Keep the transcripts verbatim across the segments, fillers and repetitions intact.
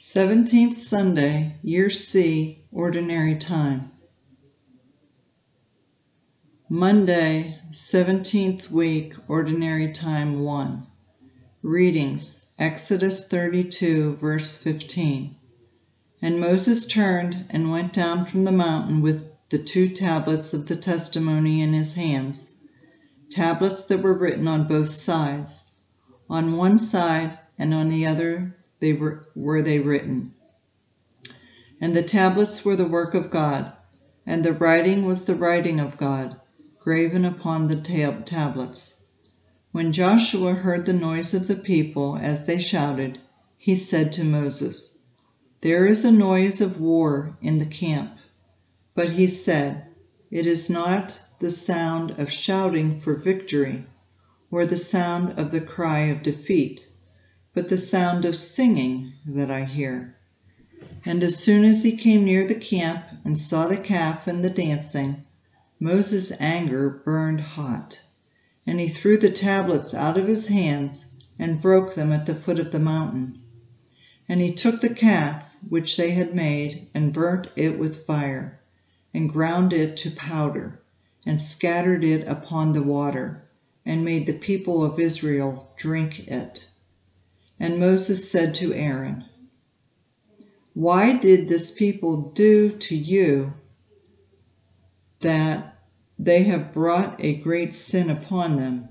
seventeenth Sunday, Year C, Ordinary Time. Monday, seventeenth week, Ordinary Time one. Readings, Exodus thirty-two, verse fifteen. And Moses turned and went down from the mountain with the two tablets of the testimony in his hands, tablets that were written on both sides. On one side and on the other they were, were they written. And the tablets were the work of God, and the writing was the writing of God, graven upon the tab tablets. When Joshua heard the noise of the people as they shouted, he said to Moses, "There is a noise of war in the camp." But he said, "It is not the sound of shouting for victory, or the sound of the cry of defeat, but the sound of singing that I hear." And as soon as he came near the camp and saw the calf and the dancing, Moses' anger burned hot, and he threw the tablets out of his hands and broke them at the foot of the mountain. And he took the calf which they had made and burnt it with fire, and ground it to powder, and scattered it upon the water, and made the people of Israel drink it. And Moses said to Aaron, "Why did this people do to you that they have brought a great sin upon them?"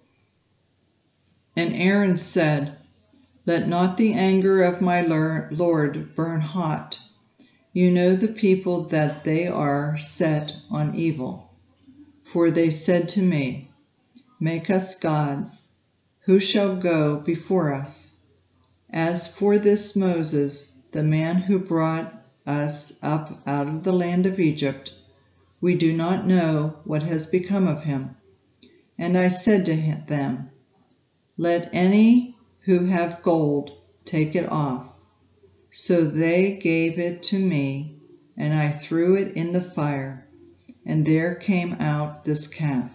And Aaron said, "Let not the anger of my Lord burn hot. You know the people that they are set on evil. For they said to me, 'Make us gods, who shall go before us?' As for this Moses, the man who brought us up out of the land of Egypt, we do not know what has become of him." And I said to them, "Let any who have gold take it off." So they gave it to me, and I threw it in the fire, and there came out this calf.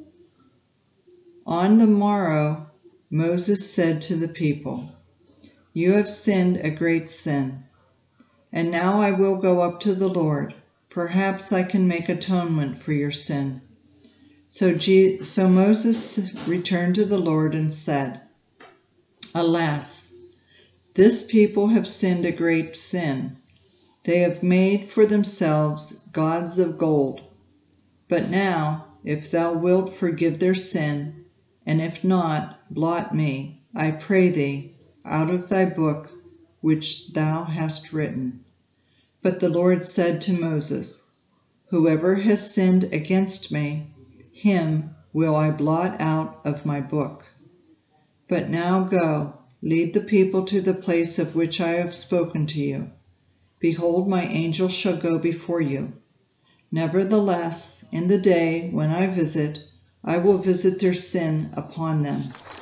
On the morrow, Moses said to the people, "You have sinned a great sin. And now I will go up to the Lord. Perhaps I can make atonement for your sin." So, Je so Moses returned to the Lord and said, "Alas, this people have sinned a great sin. They have made for themselves gods of gold. But now, if thou wilt forgive their sin, and if not, blot me, I pray thee, out of thy book which thou hast written." But the Lord said to Moses, "Whoever has sinned against me, him will I blot out of my book. But now go, lead the people to the place of which I have spoken to you. Behold, my angel shall go before you. Nevertheless, in the day when I visit, I will visit their sin upon them."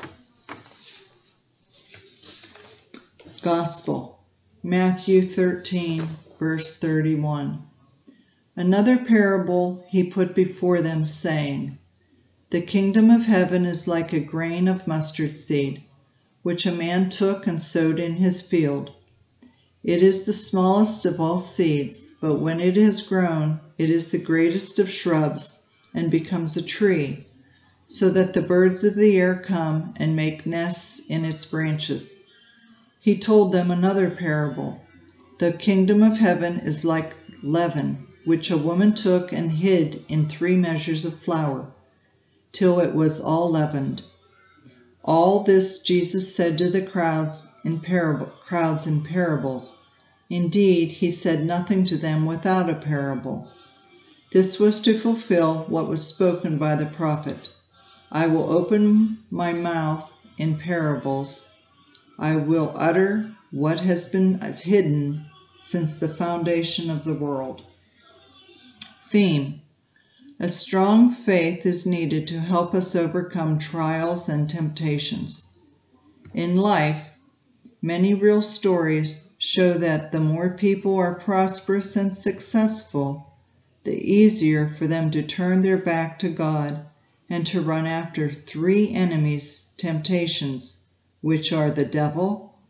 Gospel, Matthew thirteen, verse thirty-one. Another parable he put before them, saying, "The kingdom of heaven is like a grain of mustard seed, which a man took and sowed in his field. It is the smallest of all seeds, but when it has grown, it is the greatest of shrubs, and becomes a tree, so that the birds of the air come and make nests in its branches." He told them another parable. "The kingdom of heaven is like leaven, which a woman took and hid in three measures of flour, till it was all leavened." All this Jesus said to the crowds in, parable, crowds in parables. Indeed, he said nothing to them without a parable. This was to fulfill what was spoken by the prophet, "I will open my mouth in parables. I will utter what has been hidden since the foundation of the world." Theme: A strong faith is needed to help us overcome trials and temptations. In life, many real stories show that the more people are prosperous and successful, the easier for them to turn their back to God and to run after three enemies' temptations, which are the devil,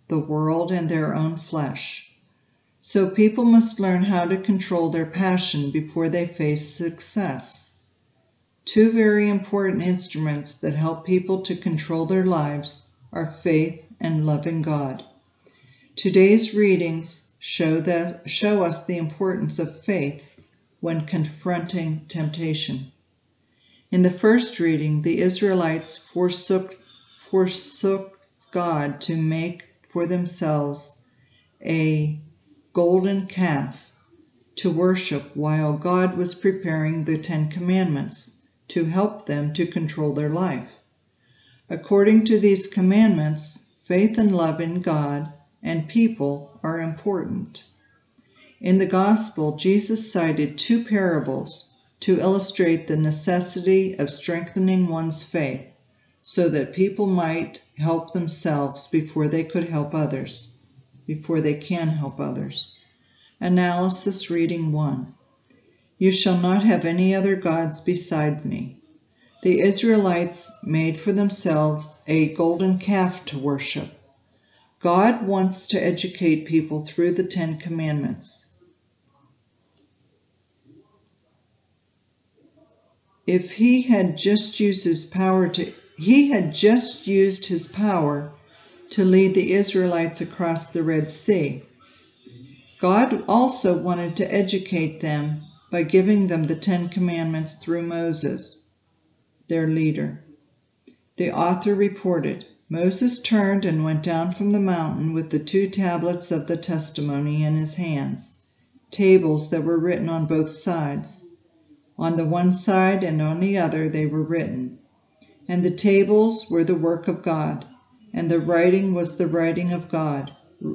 the world, and their own flesh. So people must learn how to control their passion before they face success. Two very important instruments that help people to control their lives are faith and loving God. Today's readings show that show us the importance of faith when confronting temptation. In the first reading, the Israelites forsook, forsook God to make for themselves a golden calf to worship while God was preparing the Ten Commandments to help them to control their life. According to these commandments, faith and love in God and people are important. In the Gospel, Jesus cited two parables to illustrate the necessity of strengthening one's faith so that people might help themselves before they could help others, before they can help others. Analysis reading one. You shall not have any other gods beside me. The Israelites made for themselves a golden calf to worship. God wants to educate people through the Ten Commandments. If he had just used his power to, he had just used his power to lead the Israelites across the Red Sea. God also wanted to educate them by giving them the Ten Commandments through Moses, their leader. The author reported, Moses turned and went down from the mountain with the two tablets of the testimony in his hands, tables that were written on both sides. On the one side and on the other they were written. And the tables were the work of God, and the writing was the writing of God,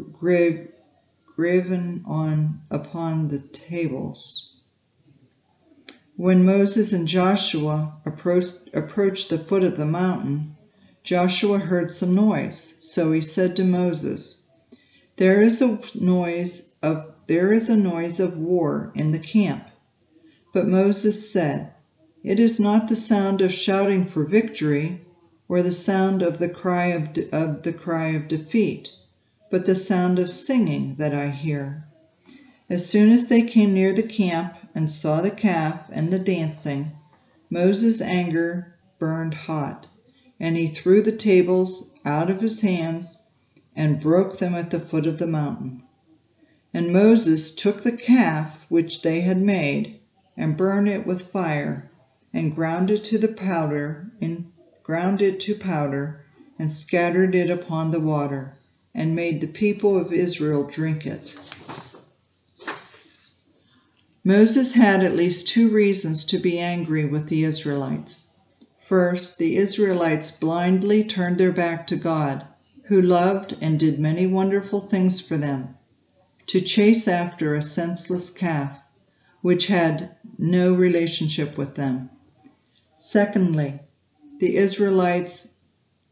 graven on upon the tables. When Moses and Joshua approached, approached the foot of the mountain, Joshua heard some noise, so he said to Moses, There is a noise of there is a noise of war in the camp. But Moses said, It is not the sound of shouting for victory, or the sound of the cry of, de of the cry of defeat, but the sound of singing that I hear. As soon as they came near the camp and saw the calf and the dancing, Moses' anger burned hot, and he threw the tables out of his hands and broke them at the foot of the mountain. And Moses took the calf which they had made and burned it with fire, and ground it to the powder, and ground it to powder, and scattered it upon the water, and made the people of Israel drink it. Moses had at least two reasons to be angry with the Israelites. First, the Israelites blindly turned their back to God, who loved and did many wonderful things for them, to chase after a senseless calf, which had no relationship with them. Secondly, the Israelites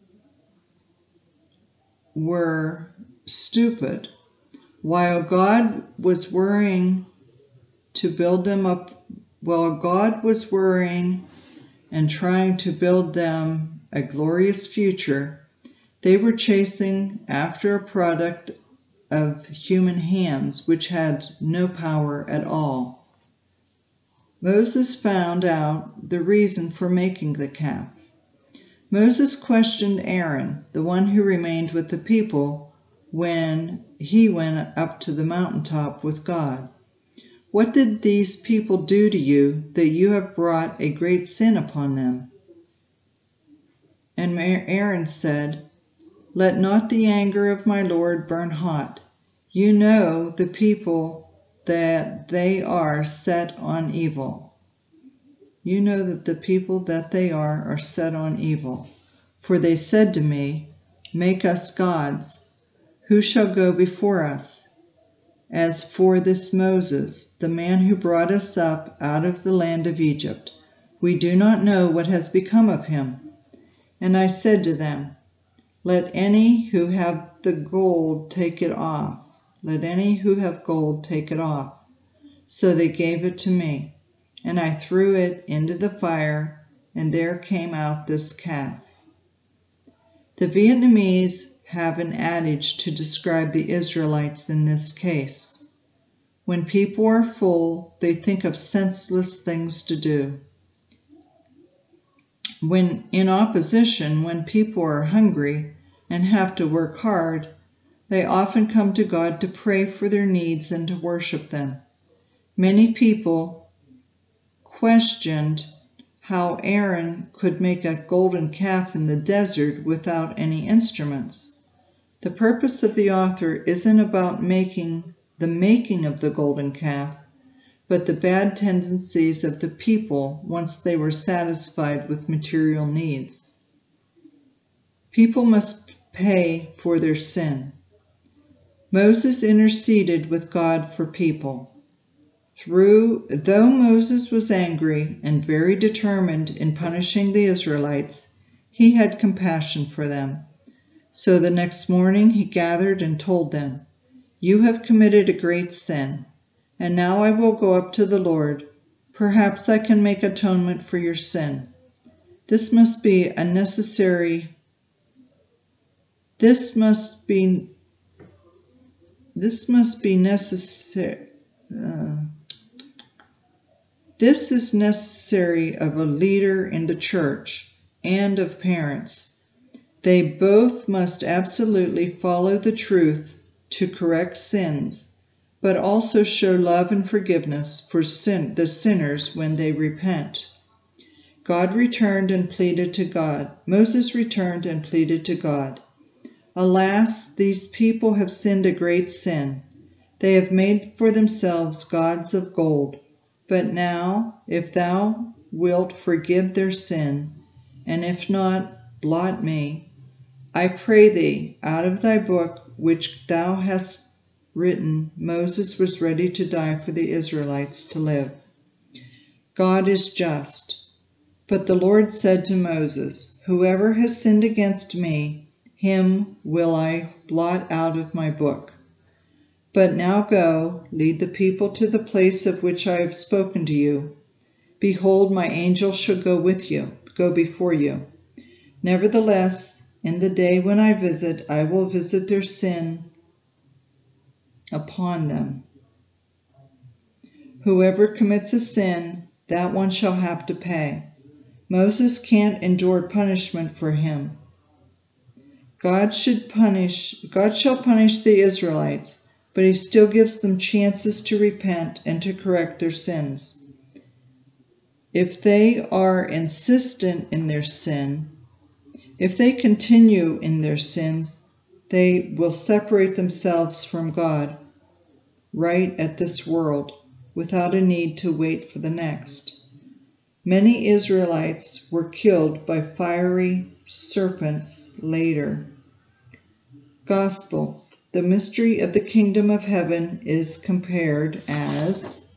were stupid. While God was worrying to build them up, while God was worrying and trying to build them a glorious future, they were chasing after a product of human hands which had no power at all. Moses found out the reason for making the calf. Moses questioned Aaron, the one who remained with the people, when he went up to the mountaintop with God. What did these people do to you that you have brought a great sin upon them? And Aaron said, Let not the anger of my Lord burn hot. You know the people that they are set on evil. You know that the people that they are are set on evil. For they said to me, Make us gods. Who shall go before us? As for this Moses, the man who brought us up out of the land of Egypt, we do not know what has become of him. And I said to them, Let any who have the gold take it off. Let any who have gold take it off. So they gave it to me, and I threw it into the fire, and there came out this calf. The Vietnamese have an adage to describe the Israelites in this case. When people are full, they think of senseless things to do. When in opposition, when people are hungry and have to work hard, they often come to God to pray for their needs and to worship them. Many people questioned how Aaron could make a golden calf in the desert without any instruments. The purpose of the author isn't about making the making of the golden calf, but the bad tendencies of the people once they were satisfied with material needs. People must pay for their sin. Moses interceded with God for people. Through, though Moses was angry and very determined in punishing the Israelites, he had compassion for them. So the next morning he gathered and told them, "You have committed a great sin, and now I will go up to the Lord. Perhaps I can make atonement for your sin. This must be a necessary, this must be, this must be necessary, uh, this is necessary of a leader in the church and of parents. They both must absolutely follow the truth to correct sins, but also show love and forgiveness for sin, the sinners when they repent." God returned and pleaded to God. Moses returned and pleaded to God. "Alas, these people have sinned a great sin. They have made for themselves gods of gold. But now, if thou wilt forgive their sin, and if not, blot me, I pray thee, out of thy book which thou hast written, Moses was ready to die for the Israelites to live. God is just. But the Lord said to Moses, Whoever has sinned against me, him will I blot out of my book. But now go, lead the people to the place of which I have spoken to you. Behold, my angel shall go with you, go before you. Nevertheless, in the day when I visit, I will visit their sin upon them. Whoever commits a sin, that one shall have to pay. Moses can't endure punishment for him. God should punish, God shall punish the Israelites, but he still gives them chances to repent and to correct their sins. If they are insistent in their sin, if they continue in their sins, they will separate themselves from God right at this world without a need to wait for the next. Many Israelites were killed by fiery serpents later. Gospel. The mystery of the kingdom of heaven is compared as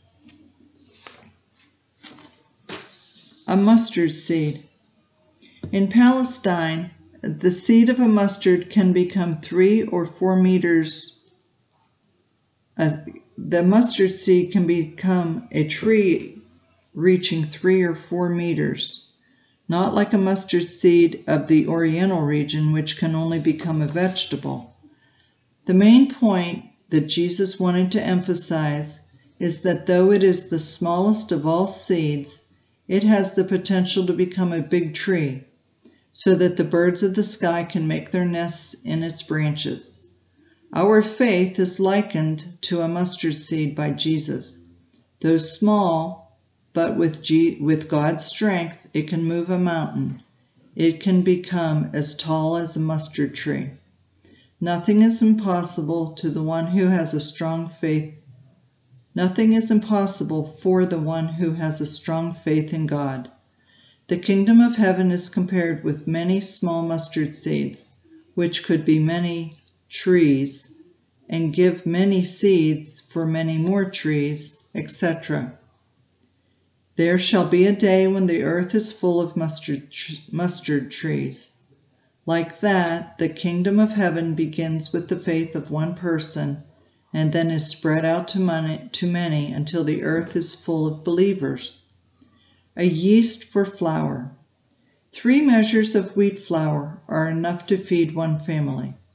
a mustard seed. In Palestine, the seed of a mustard can become three or four meters. Uh, the mustard seed can become a tree reaching three or four meters, not like a mustard seed of the Oriental region, which can only become a vegetable. The main point that Jesus wanted to emphasize is that though it is the smallest of all seeds, it has the potential to become a big tree, so that the birds of the sky can make their nests in its branches. Our faith is likened to a mustard seed by Jesus. Though small, but with, G with God's strength, it can move a mountain. It can become as tall as a mustard tree. Nothing is impossible to the one who has a strong faith. Nothing is impossible for the one who has a strong faith in God. The kingdom of heaven is compared with many small mustard seeds, which could be many trees, and give many seeds for many more trees, et cetera. There shall be a day when the earth is full of mustard, tr mustard trees. Like that, the kingdom of heaven begins with the faith of one person and then is spread out to many, to many until the earth is full of believers. A yeast for flour. Three measures of wheat flour are enough to feed one family.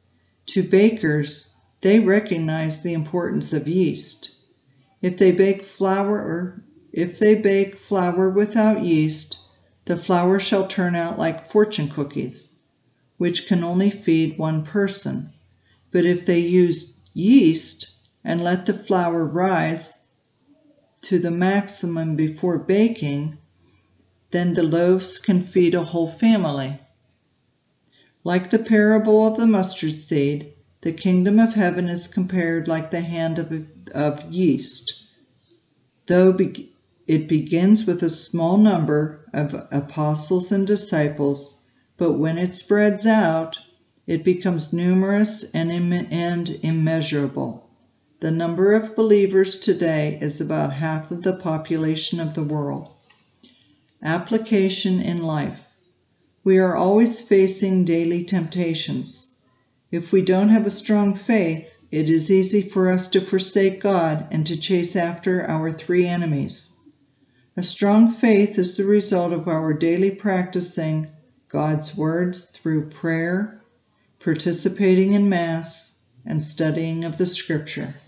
To bakers, they recognize the importance of yeast. If they bake flour, if they bake flour without yeast, the flour shall turn out like fortune cookies, which can only feed one person. But if they use yeast and let the flour rise to the maximum before baking, then the loaves can feed a whole family. Like the parable of the mustard seed, the kingdom of heaven is compared like the hand of, of yeast. Though be, it begins with a small number of apostles and disciples, but when it spreads out, it becomes numerous and, Im and immeasurable. The number of believers today is about half of the population of the world. Application in life. We are always facing daily temptations. If we don't have a strong faith, it is easy for us to forsake God and to chase after our three enemies. A strong faith is the result of our daily practicing God's words through prayer, participating in Mass, and studying of the Scripture.